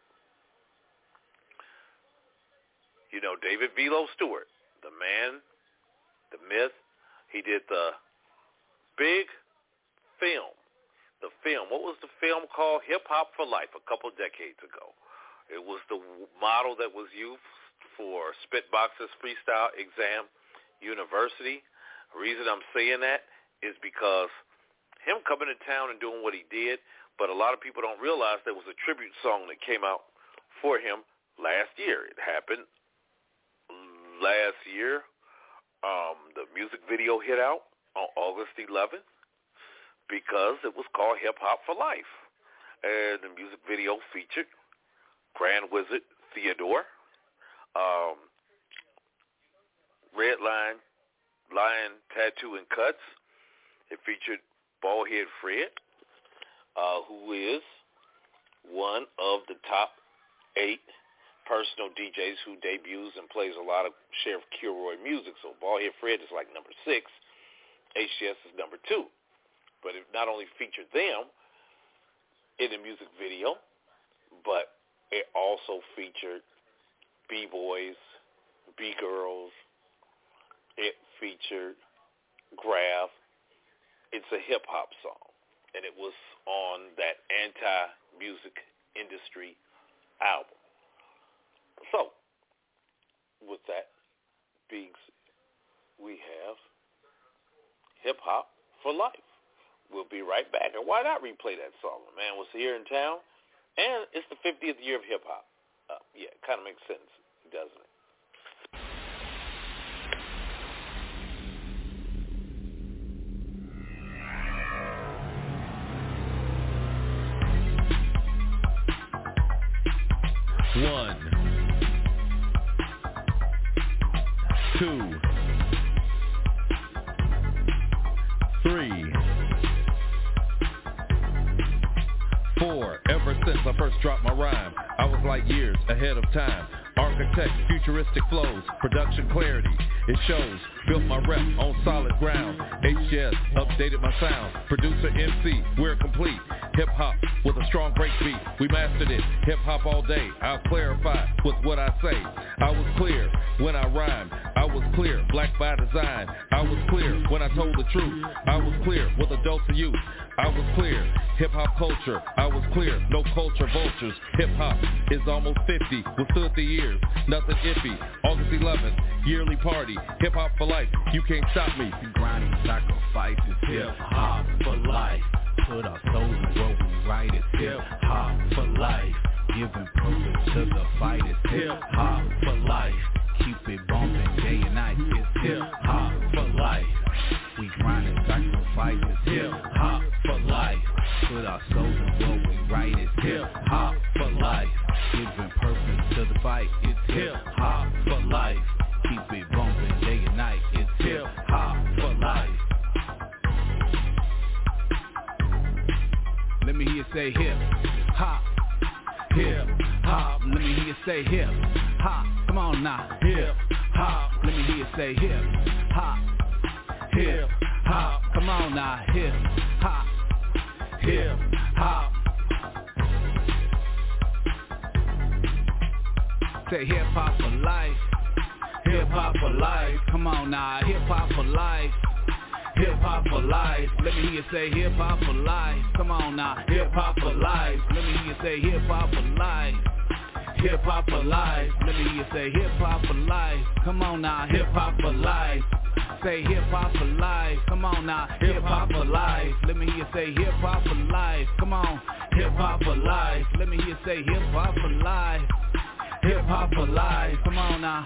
David Velo Stewart, the man, the myth. He did the big film. The film, what was the film called? Hip Hop for Life, a couple decades ago. It was the model that was used for Spitbox's freestyle exam. University. The reason I'm saying that is because him coming to town and doing what he did, but a lot of people don't realize there was a tribute song that came out for him last year. It happened last year. The music video hit out on August 11th because it was called Hip Hop for Life. And the music video featured Grand Wizard Theodore, Red Lion Tattoo and Cuts. It featured Baldhead Fred, who is one of the top 8 personal DJs who debuts and plays a lot of Sheriff Kilroy music. So Baldhead Fred is like number 6. HGS is number 2. But it not only featured them in the music video, but it also featured B-boys, B-girls. It featured Graph. It's a hip-hop song, and it was on that Anti-Music Industry album. So, with that being said, we have Hip Hop for Life. We'll be right back. And why not replay that song? The man was here in town, and it's the 50th year of hip-hop. Yeah, it kind of makes sense, doesn't it? One, 2, 3, 4. Ever since I first dropped my rhyme, I was like years ahead of time. Architect, futuristic flows, production clarity, it shows. Built my rep on solid ground. HGS updated my sound. Producer MC, we're complete. Hip-hop with a strong break beat. We mastered it. Hip-hop all day. I'll clarify with what I say. I was clear when I rhymed. I was clear, black by design. I was clear when I told the truth. I was clear with a dose of youth. I was clear, hip-hop culture. I was clear, no culture vultures. Hip-hop is almost 50, withstood the years. Nothing iffy. August 11th, yearly party. Hip-hop for life, you can't stop me. Grinding sacrifices, hip-hop for life. Put our souls in what we write, it's hip-hop for life. Giving purpose to the fight, it's hip-hop for life. Keep it bumping day and night, it's hip-hop for life. We grind and sacrifice, it's hip-hop for life. Put our souls in what we write, it's hip-hop for life. Giving purpose to the fight, it's hip-hop for life. Keep it bumping day and night, it's hip-hop for life. Let me hear you say hip-hop, hip-hop. Let me hear you say hip-hop. Come on now, hip-hop. Let me hear you say hip-hop, hip-hop. Come on now, hip-hop, hip-hop. Say hip-hop for life, hip-hop for life. Come on now, hip-hop for life. Hip-hop for life. Let me hear you say hip-hop for life. Come on now, hip-hop for life. Let me hear you say hip-hop for life. Hip-hop for life. Let me hear you say hip-hop for life. Come on now, hip-hop for life. Say hip-hop for life. Come on now, hip-hop for life. Let me hear you say hip-hop for life. Come on, hip-hop for life. Let me hear you say hip-hop for life. Hip-hop for life. Come on now.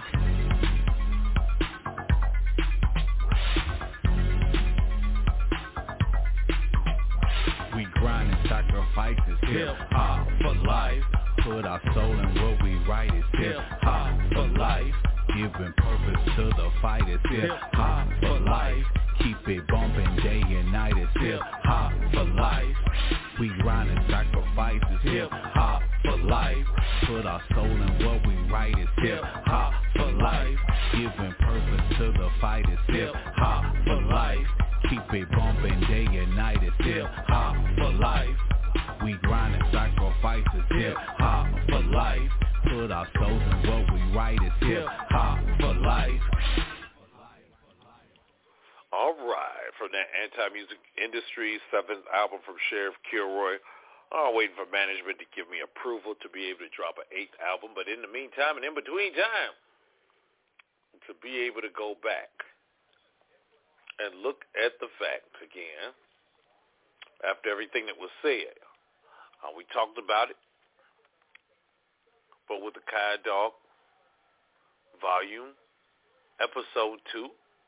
We grind and sacrifices, hip-hop for life. Put our soul in what we write, it's hip-hop for life. Giving purpose to the fight, it's hip-hop for life. Keep it bumping day and night, it's hip-hop for life. We grind and sacrifices, hip-hop for life. Put our soul in what we write, it's hip-hop for life. Giving purpose to the fight, it's hip-hop for life. Keep it bumping day and night, it's hip-hop for life. We grind and sacrifices, hip-hop for life. Put our souls in what we write, it's hip-hop for life. All right, from that Anti-Music Industry, 7th album from Sheriff Kilroy. I'm waiting for management to give me approval to be able to drop an 8th album, but in the meantime and in between time, to be able to go back and look at the facts again after everything that was said. We talked about it, but with the Kai Dog Volume, Episode 2,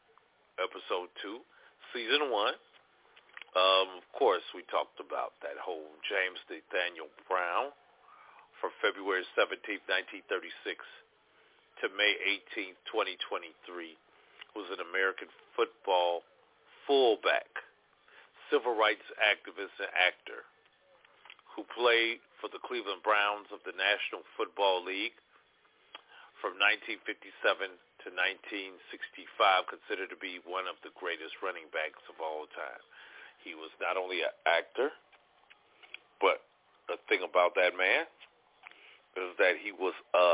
Season 1. Of course, we talked about that whole James Nathaniel Brown from February 17th, 1936 to May 18th, 2023, was an American football fullback, civil rights activist and actor who played for the Cleveland Browns of the National Football League from 1957 to 1965, considered to be one of the greatest running backs of all time. He was not only an actor, but the thing about that man is that he was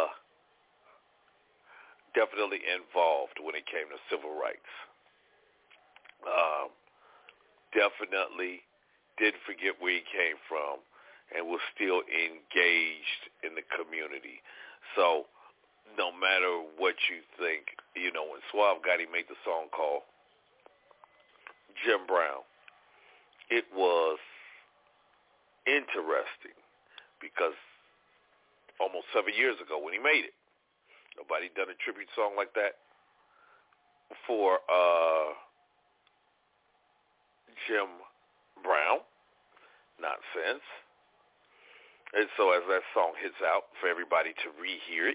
definitely involved when it came to civil rights. Definitely didn't forget where he came from and was still engaged in the community. So no matter what you think, when Suave Gotti made the song called Jim Brown, it was interesting because almost 7 years ago when he made it, nobody done a tribute song like that for Jim Brown, not since. And so as that song hits out for everybody to rehear it,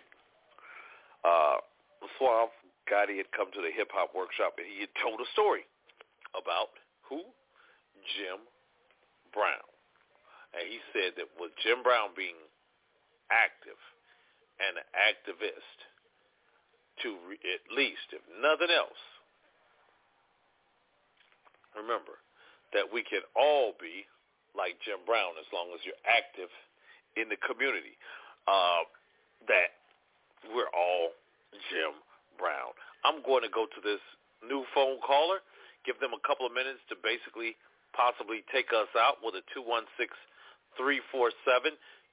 Suave Gotti had come to the hip-hop workshop and he had told a story about who? Jim Brown. And he said that with Jim Brown being active and an activist, to at least, if nothing else, remember that we can all be like Jim Brown as long as you're active in the community. That we're all Jim Brown. I'm going to go to this new phone caller, give them a couple of minutes to basically possibly take us out with a 216-347.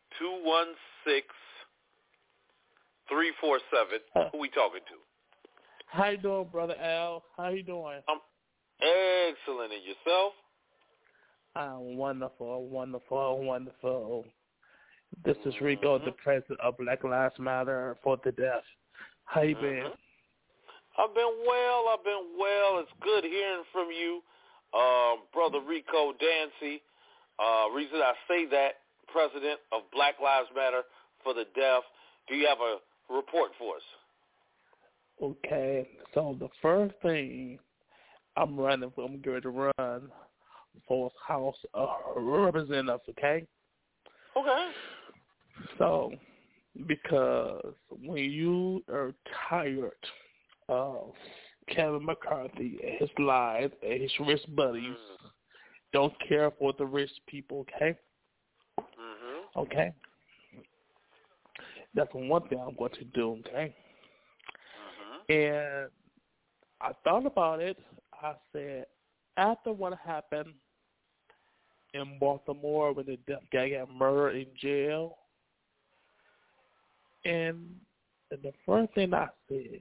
216-347. Who we talking to? How you doing, Brother Al? How you doing? I'm excellent. And yourself? I'm wonderful. This is Rico, the president of Black Lives Matter for the Deaf. How you been? I've been well. It's good hearing from you, Brother Rico Dancy. Reason I say that, president of Black Lives Matter for the Deaf. Do you have a report for us? Okay, so the first thing I'm going to run for House of Representatives, okay? Okay. So, because when you are tired of Kevin McCarthy and his lies and his rich buddies, don't care for the rich people, okay? Okay? That's one thing I'm going to do, okay? And I thought about it. I said, after what happened in Baltimore when the deaf guy got murdered in jail, and the first thing I said,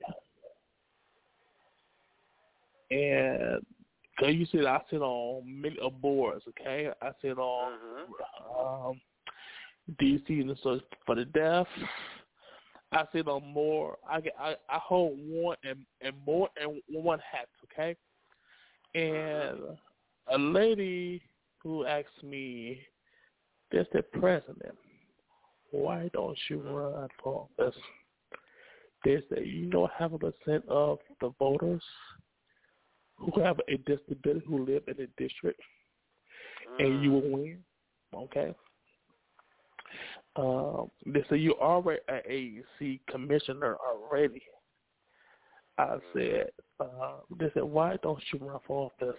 and because you said I sit on many boards, okay? I sit on DC and so for the deaf. I sit on more. I hold one and more and one hat, okay? And a lady who asked me, Mr. President, why don't you run for office? They said, 100% of the voters who have a disability who live in the district, and you will win, okay? They said, you already an AEC commissioner already. I said, they said, why don't you run for office?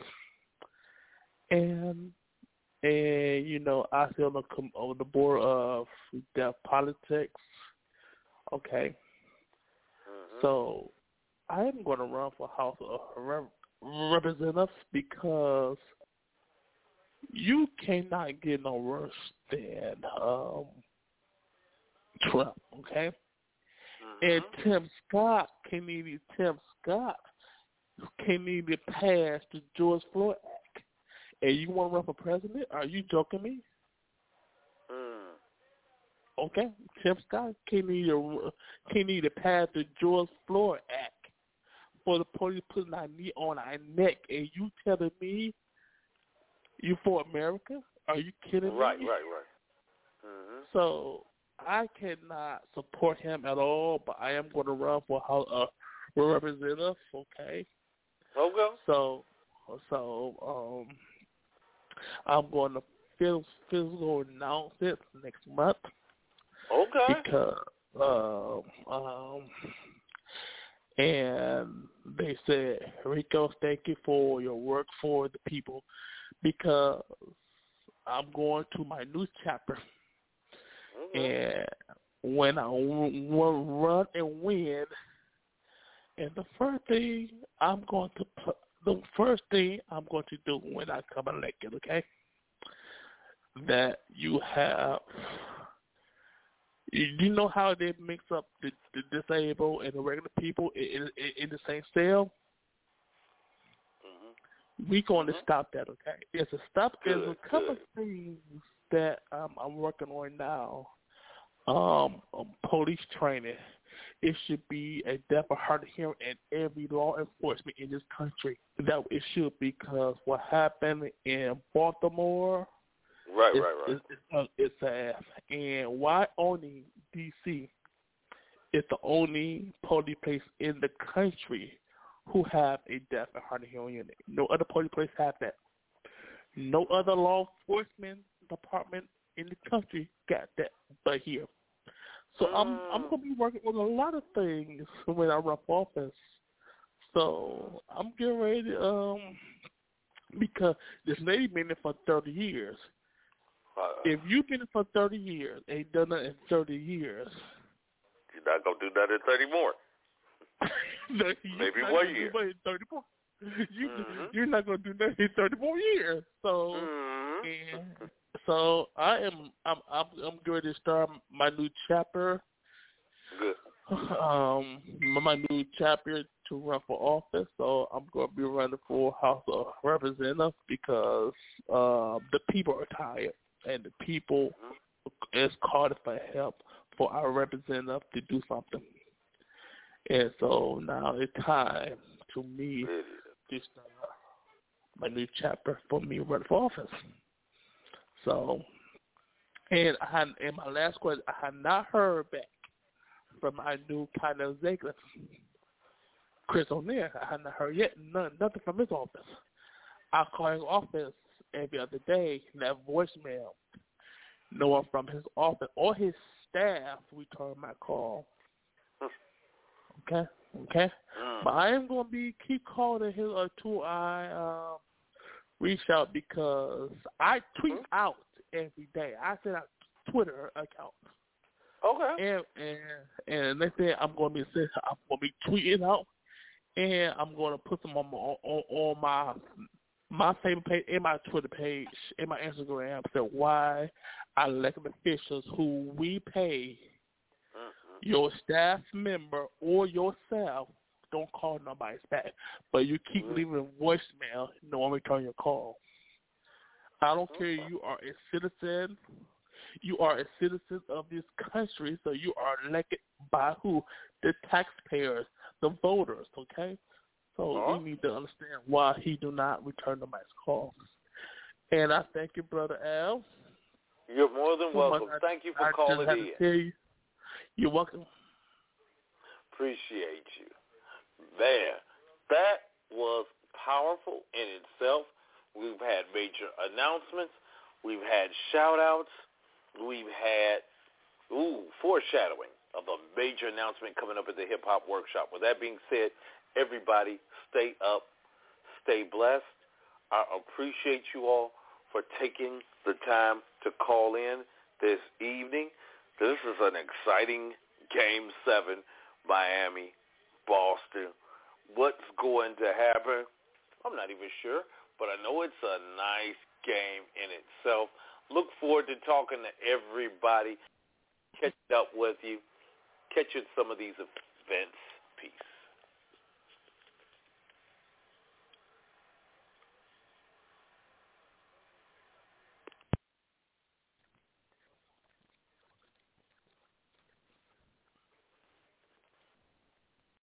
And I sit on the board of deaf politics. Okay. So I am going to run for House of Representatives because you cannot get no worse than Trump, okay? And Tim Scott can't even pass the George Floyd Act. And you want to run for president? Are you joking me? Okay, Tim Scott can't even pass the George Floyd Act for the police putting our knee on our neck, and you telling me you for America? Are you kidding me? Right. Mm-hmm. So I cannot support him at all, but I am going to run for representative. Okay. Okay. So I'm going to physical announce it next month. Okay. Because and they said, Rico, thank you for your work for the people, because I'm going to my new chapter. And when I run and win, and the first thing I'm going to do when I come elected, okay, that you have, you know how they mix up the disabled and the regular people in the same cell? We're going to stop that, okay? There's a couple of things that I'm working on now. Police training. It should be a deaf or hard of hearing in every law enforcement in this country. That it should, because what happened in Baltimore, right. It's sad. And why only D.C. is the only police place in the country who have a deaf and hard of hearing unit? No other police place have that. No other law enforcement department in the country got that, but here. So I'm going to be working on a lot of things when I run for office. So I'm getting ready to, because this lady been there for 30 years. If you've been there for 30 years, ain't done it in 30 years. You're not going to do that in 30 more. Maybe 1 year. 30 more. You're not going to do that in 30 more years. So, and so I'm going to start my new chapter. Good. My new chapter to run for office. So I'm going to be running for House of Representatives, because the people are tired, and the people is calling for help for our representative to do something. And so now it's time to me to start my new chapter for me to run for office. So, and my last question, I have not heard back from my new kind of executive, Chris O'Neill. I have not heard yet nothing from his office. I call his office every other day, and that voicemail, no one from his office or his staff return my call. Okay. But I am going to keep calling him until I reach out, because I tweet out every day. I send out Twitter account. Okay. And they say I'm going to be tweeting out, and I'm going to put them on my favorite page, in my Twitter page, in my Instagram. So why our elected officials who we pay, your staff member or yourself, don't call nobody's back, but you keep leaving voicemail, no one return your call. I don't care. You are a citizen. You are a citizen of this country, so you are elected by who? The taxpayers, the voters, okay? So we need to understand why he do not return nobody's calls. And I thank you, Brother Al. You're more than welcome. Thank you for calling in. You're welcome. Appreciate you. Man, that was powerful in itself. We've had major announcements. We've had shout-outs. We've had, foreshadowing of a major announcement coming up at the Hip Hop Workshop. With that being said, everybody stay up, stay blessed. I appreciate you all for taking the time to call in this evening. This is an exciting Game 7, Miami, Boston. What's going to happen? I'm not even sure, but I know it's a nice game in itself. Look forward to talking to everybody, catch up with you, catch you at some of these events. Peace.